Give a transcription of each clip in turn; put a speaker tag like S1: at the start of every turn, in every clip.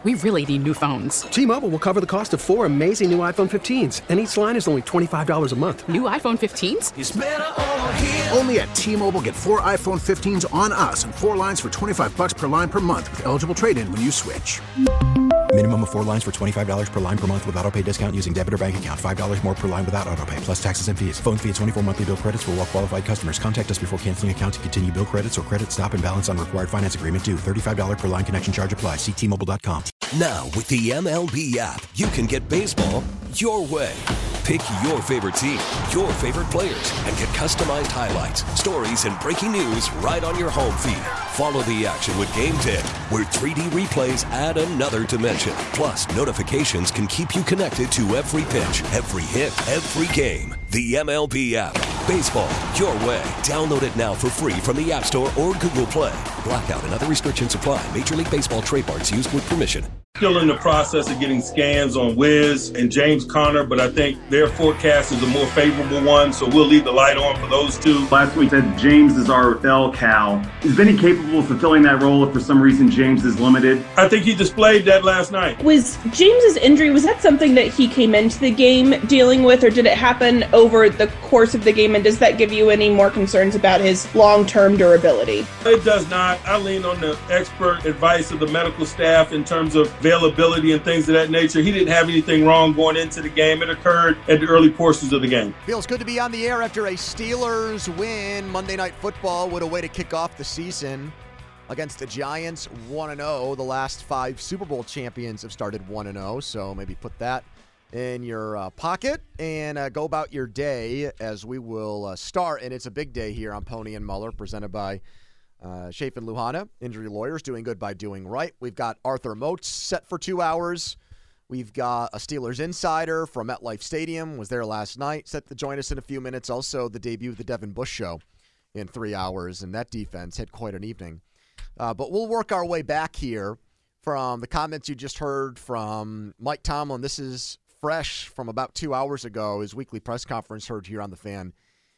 S1: We really need new phones.
S2: T-Mobile will cover the cost of 4 amazing new iPhone 15s, and each line is only $25 a month.
S1: New iPhone 15s?
S3: It's better over here.
S4: Only at T-Mobile, get 4 iPhone 15s on us and 4 lines for $25 per line per month with eligible trade-in when you switch.
S5: Minimum of 4 lines for $25 per line per month with autopay discount using debit or bank account. $5 more per line without autopay, plus taxes and fees. Phone fee at 24 monthly bill credits for well-qualified customers. Contact us before canceling account to continue bill credits or credit stop and balance on required finance agreement due. $35 per line connection charge applies. See T-Mobile.com.
S3: Now, with the MLB app, you can get baseball your way. Pick your favorite team, your favorite players, and get customized highlights, stories, and breaking news right on your home feed. Follow the action with Game Day, where 3D replays add another dimension. Plus, notifications can keep you connected to every pitch, every hit, every game. The MLB app. Baseball your way. Download it now for free from the App Store or Google Play. Blackout and other restrictions apply. Major League Baseball trademarks used with permission.
S6: Still in the process of getting scans on Wiz and James Conner, but I think their forecast is a more favorable one, so we'll leave the light on for those two.
S7: Last week said James is our bell cow. Is Vinny capable of fulfilling that role if for some reason James is limited?
S6: I think he displayed that last night.
S8: Was James's injury, was that something that he came into the game dealing with, or did it happen over the course of the game, and does that give you any more concerns about his long-term durability?
S6: It does not. I lean on the expert advice of the medical staff in terms of availability and things of that nature. He didn't have anything wrong going into the game. It occurred at the early portions of the game.
S9: Feels good to be on the air after a Steelers win Monday Night Football. What a way to kick off the season against the Giants, 1-0. The last 5 Super Bowl champions have started 1-0, so maybe put that in your pocket and go about your day as we will start. And it's a big day here on Pony and Muller, presented by Schaefer Luhana, injury lawyers, doing good by doing right. We've got Arthur Moats set for 2 hours. We've got a Steelers insider from MetLife Stadium, was there last night, set to join us in a few minutes. Also, the debut of the Devin Bush Show in 3 hours, and that defense had quite an evening. But we'll work our way back here from the comments you just heard from Mike Tomlin. This is fresh from about 2 hours ago, his weekly press conference heard here on The Fan.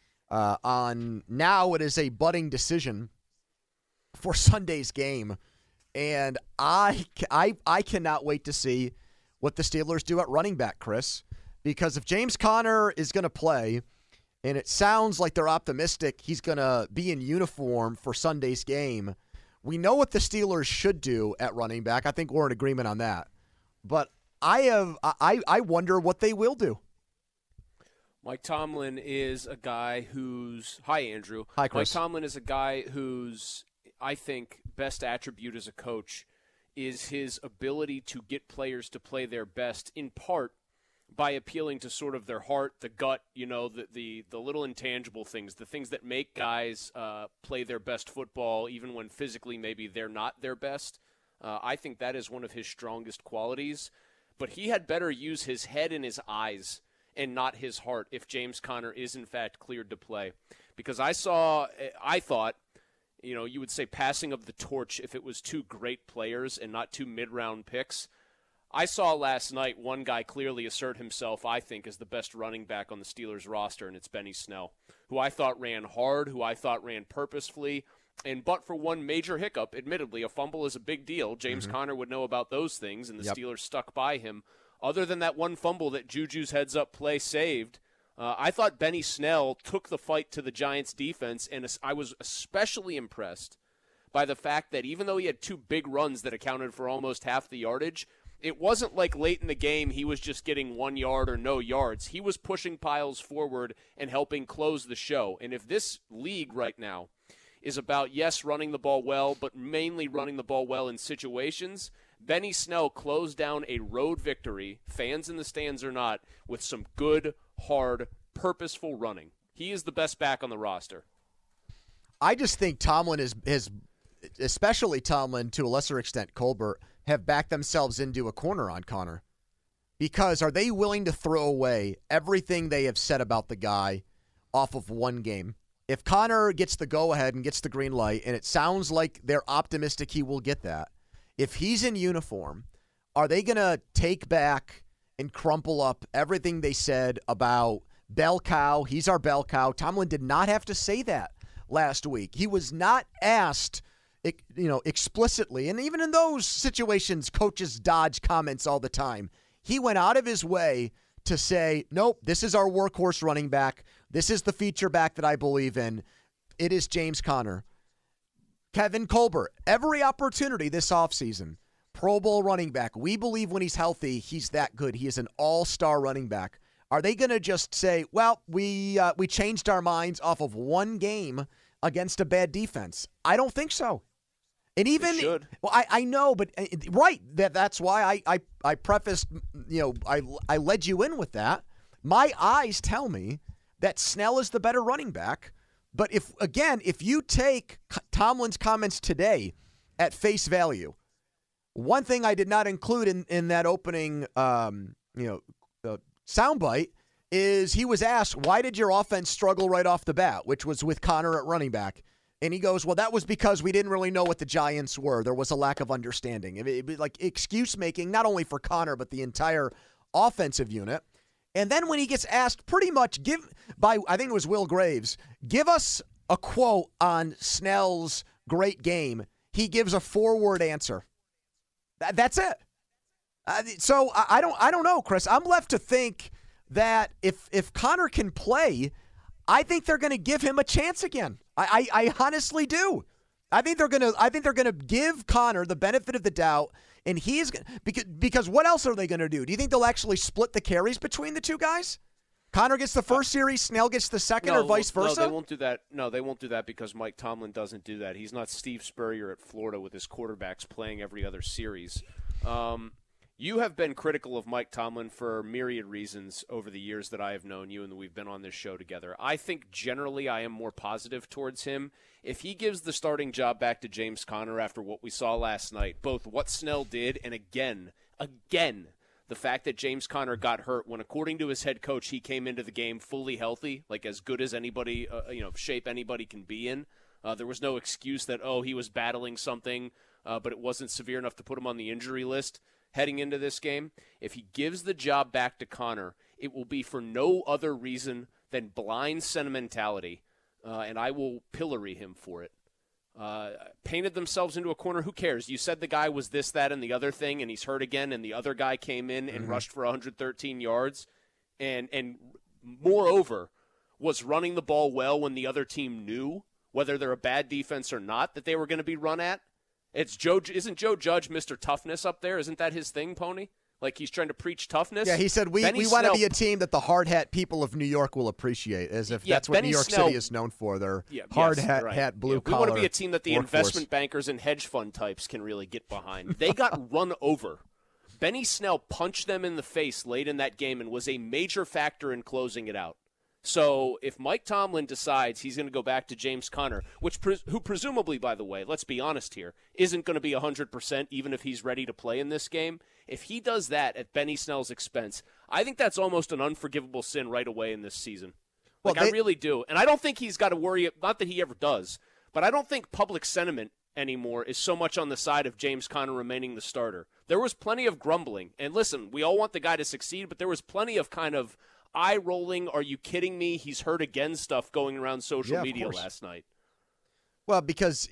S9: On now it is a budding decision for Sunday's game, and I cannot wait to see what the Steelers do at running back, Chris, because if James Conner is going to play, and it sounds like they're optimistic he's going to be in uniform for Sunday's game, we know what the Steelers should do at running back. I think we're in agreement on that, but I wonder what they will do.
S10: Mike Tomlin is a guy who's – hi, Andrew.
S9: Hi, Chris.
S10: Mike Tomlin is a guy who's, I think, best attribute as a coach is his ability to get players to play their best, in part by appealing to sort of their heart, the gut, you know, the little intangible things, the things that make guys play their best football even when physically maybe they're not their best. I think that is one of his strongest qualities. But he had better use his head and his eyes and not his heart if James Conner is, in fact, cleared to play. Because I thought, you know, you would say passing of the torch if it was 2 great players and not 2 mid-round picks. I saw last night one guy clearly assert himself, I think, as the best running back on the Steelers roster, and it's Benny Snell, who I thought ran hard, who I thought ran purposefully. And but for one major hiccup, admittedly, a fumble is a big deal. James Conner would know about those things, and the Steelers stuck by him. Other than that one fumble that Juju's heads-up play saved, I thought Benny Snell took the fight to the Giants' defense, and I was especially impressed by the fact that even though he had 2 big runs that accounted for almost half the yardage, it wasn't like late in the game he was just getting 1 yard or no yards. He was pushing piles forward and helping close the show. And if this league right now is about, yes, running the ball well, but mainly running the ball well in situations, Benny Snell closed down a road victory, fans in the stands or not, with some good, hard, purposeful running. He is the best back on the roster.
S9: I just think Tomlin is especially Tomlin, to a lesser extent Colbert, have backed themselves into a corner on Conner. Because are they willing to throw away everything they have said about the guy off of one game? If Conner gets the go-ahead and gets the green light, and it sounds like they're optimistic he will get that, if he's in uniform, are they going to take back and crumple up everything they said about bell cow? He's our bell cow. Tomlin did not have to say that last week. He was not asked explicitly, and even in those situations, coaches dodge comments all the time. He went out of his way to say, nope, this is our workhorse running back. This is the feature back that I believe in. It is James Conner. Kevin Colbert, every opportunity this offseason, Pro Bowl running back. We believe when he's healthy, he's that good. He is an all-star running back. Are they going to just say, well, we changed our minds off of one game against a bad defense? I don't think so. And even, well, I know, but right, that's why I prefaced, I led you in with that. My eyes tell me that Snell is the better running back. But if you take Tomlin's comments today at face value, one thing I did not include in that opening, soundbite is he was asked, why did your offense struggle right off the bat, which was with Conner at running back? And he goes, well, that was because we didn't really know what the Giants were. There was a lack of understanding. It was like excuse-making, not only for Conner, but the entire offensive unit. And then when he gets asked pretty much I think it was Will Graves, give us a quote on Snell's great game, he gives a 4-word answer. That's it. So I don't know, Chris. I'm left to think that if Conner can play, I think they're going to give him a chance again. I honestly do. I think they're going to give Conner the benefit of the doubt, and he's because what else are they going to do? Do you think they'll actually split the carries between the two guys? Conner gets the first series, Snell gets the second, or vice versa?
S10: No, they won't do that. No, they won't do that because Mike Tomlin doesn't do that. He's not Steve Spurrier at Florida with his quarterbacks playing every other series. You have been critical of Mike Tomlin for myriad reasons over the years that I have known you and that we've been on this show together. I think generally I am more positive towards him. If he gives the starting job back to James Conner after what we saw last night, both what Snell did and again, the fact that James Conner got hurt when, according to his head coach, he came into the game fully healthy, like as good as anybody, shape anybody can be in. There was no excuse that, he was battling something, but it wasn't severe enough to put him on the injury list heading into this game. If he gives the job back to Conner, it will be for no other reason than blind sentimentality, and I will pillory him for it. Painted themselves into a corner. Who cares? You said the guy was this, that, and the other thing, and he's hurt again, and the other guy came in and rushed for 113 yards, and moreover, was running the ball well when the other team knew, whether they're a bad defense or not, that they were going to be run at. Isn't Joe Judge Mr. Toughness up there? Isn't that his thing, Pony? Like he's trying to preach toughness?
S9: Yeah, he said we want to be a team that the hard hat people of New York will appreciate, as if that's what New York City is known for. Their hard hat, blue collar.
S10: We want to be a team that the investment bankers and hedge fund types can really get behind. They got run over. Benny Snell punched them in the face late in that game and was a major factor in closing it out. So if Mike Tomlin decides he's going to go back to James Conner, who presumably, by the way, let's be honest here, isn't going to be 100% even if he's ready to play in this game, if he does that at Benny Snell's expense, I think that's almost an unforgivable sin right away in this season. I really do. And I don't think he's got to worry, not that he ever does, but I don't think public sentiment anymore is so much on the side of James Conner remaining the starter. There was plenty of grumbling. And listen, we all want the guy to succeed, but there was plenty of kind of eye-rolling, are you kidding me, he's hurt again stuff going around social media last night.
S9: Well, because,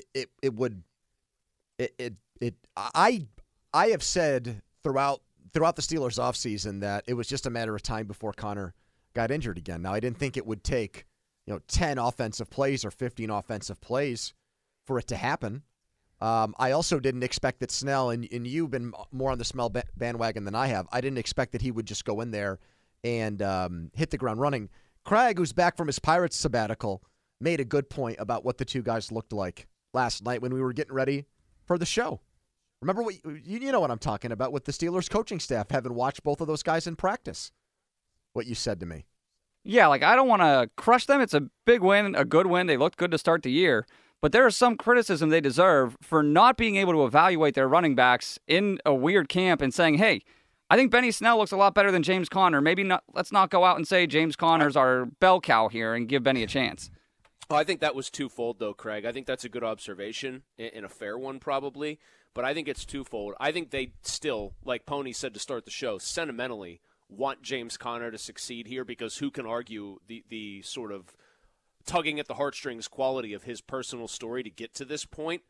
S9: I have said throughout the Steelers offseason that it was just a matter of time before Conner got injured again. Now, I didn't think it would take, 10 offensive plays or 15 offensive plays for it to happen. I also didn't expect that Snell, and you've been more on the Snell bandwagon than I have, I didn't expect that he would just go in there and hit the ground running. Craig, who's back from his Pirates sabbatical, made a good point about what the two guys looked like last night when we were getting ready for the show. Remember what you know what I'm talking about with the Steelers coaching staff, having watched both of those guys in practice. What you said to me.
S11: Yeah, I don't want to crush them. It's a big win, a good win. They looked good to start the year. But there is some criticism they deserve for not being able to evaluate their running backs in a weird camp and saying, hey, I think Benny Snell looks a lot better than James Conner. Maybe not. Let's not go out and say James Conner's our bell cow here and give Benny a chance.
S10: Well, I think that was twofold, though, Craig. I think that's a good observation and a fair one, probably. But I think it's twofold. I think they still, like Pony said to start the show, sentimentally want James Conner to succeed here because who can argue the sort of tugging at the heartstrings quality of his personal story to get to this point.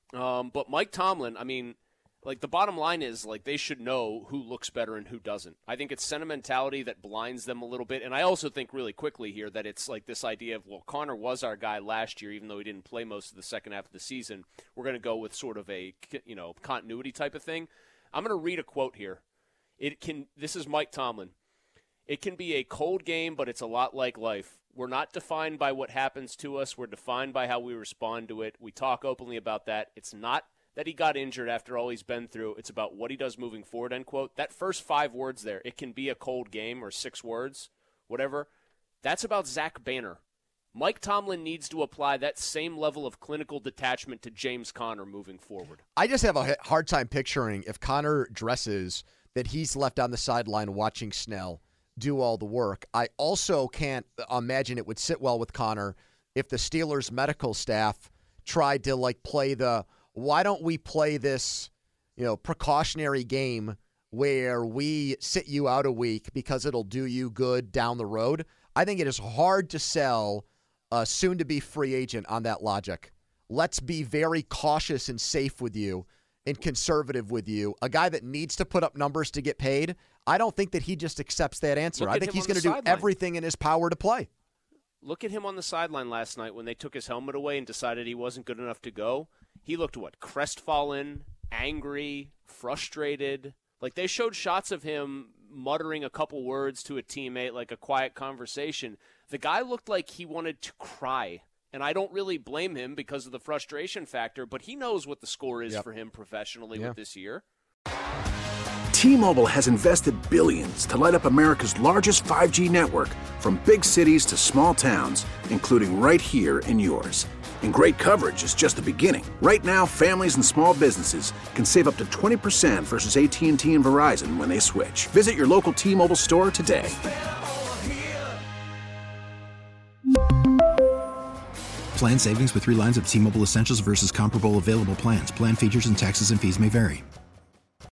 S10: But Mike Tomlin, I mean, like, the bottom line is, like, they should know who looks better and who doesn't. I think it's sentimentality that blinds them a little bit. And I also think really quickly here that it's like this idea of, well, Connor was our guy last year, even though he didn't play most of the second half of the season. We're going to go with sort of a, continuity type of thing. I'm going to read a quote here. This is Mike Tomlin. It can be a cold game, but it's a lot like life. We're not defined by what happens to us. We're defined by how we respond to it. We talk openly about that. It's not that he got injured after all he's been through. It's about what he does moving forward, end quote. That first 5 words there, it can be a cold game, or 6 words, whatever. That's about Zach Banner. Mike Tomlin needs to apply that same level of clinical detachment to James Conner moving forward.
S9: I just have a hard time picturing if Conner dresses that he's left on the sideline watching Snell do all the work. I also can't imagine it would sit well with Conner if the Steelers medical staff tried to play the, why don't we play this, precautionary game where we sit you out a week because it'll do you good down the road. I think it is hard to sell a soon-to-be free agent on that logic. Let's be very cautious and safe with you and conservative with you. A guy that needs to put up numbers to get paid, I don't think that he just accepts that answer. I think he's going to do everything in his power to play.
S10: Look at him on the sideline last night when they took his helmet away and decided he wasn't good enough to go. He looked, crestfallen, angry, frustrated. Like, they showed shots of him muttering a couple words to a teammate, like a quiet conversation. The guy looked like he wanted to cry. And I don't really blame him because of the frustration factor, but he knows what the score is for him professionally with this year.
S4: T-Mobile has invested billions to light up America's largest 5G network, from big cities to small towns, including right here in yours. And great coverage is just the beginning. Right now, families and small businesses can save up to 20% versus AT&T and Verizon when they switch. Visit your local T-Mobile store today.
S5: Plan savings with 3 lines of T-Mobile Essentials versus comparable available plans. Plan features and taxes and fees may vary.